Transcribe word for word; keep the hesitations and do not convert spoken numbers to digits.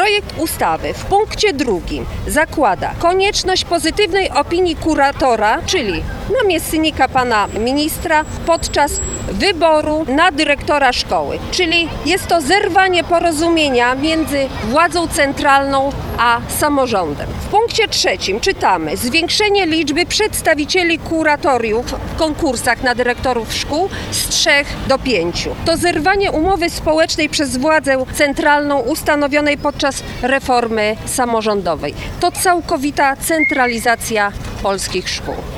Projekt ustawy w punkcie drugim zakłada konieczność pozytywnej opinii kuratora, czyli namiestnika pana ministra podczas wyboru na dyrektora szkoły. Czyli jest to zerwanie porozumienia między władzą centralną a samorządem. W punkcie trzecim czytamy zwiększenie liczby przedstawicieli kuratoriów w konkursach na dyrektorów szkół z trzech do pięciu. To zerwanie umowy społecznej przez władzę centralną ustanowionej podczas reformy samorządowej. To całkowita centralizacja polskich szkół.